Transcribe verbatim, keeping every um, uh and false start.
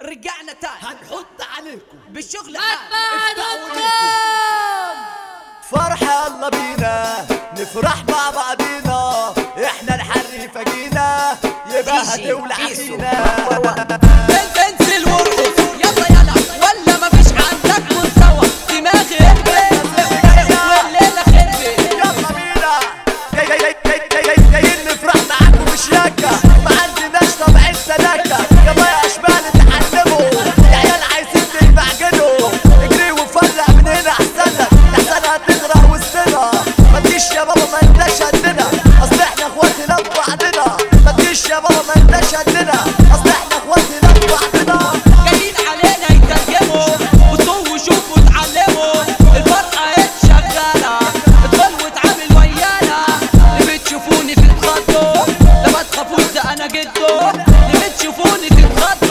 رجعنا تاني هنحط عليكم بالشغل فرحة يلا بينا نفرح مع بعضينا، احنا الحريفة جينا يبقى هتولع فينا. انزل وارقص يلا يلا ولا مفيش عندك مستوى، دماغي اهبل والليلة خربت. يلا بينا جاي جاي جاي جاي جاي جايين نفرح معاكم بشياكة، ما عندناش طبع السلاكة. يلا يا اشبال اتعلموا يا عيال عايزين تتبعجنوا، اجري وفرق من هنا احسن لك، احسن هتغرق وسطنا. ما تجيش يا بابا ما انتش قدنا، اصل احنا اخواتنا ببعضنا. ما تجيش يا بابا ما انتش قدنا، اصل احنا اخواتنا ببعضنا. جايين علينا يترجموا بصوا وشوفوا اتعلموا، الفرقة اهي شغالة ادخل واتعامل ويانا. اللي بتشوفوني تتخضوا لا ما تخافوش ده انا جدو، اللي بتشوفوني تتخضوا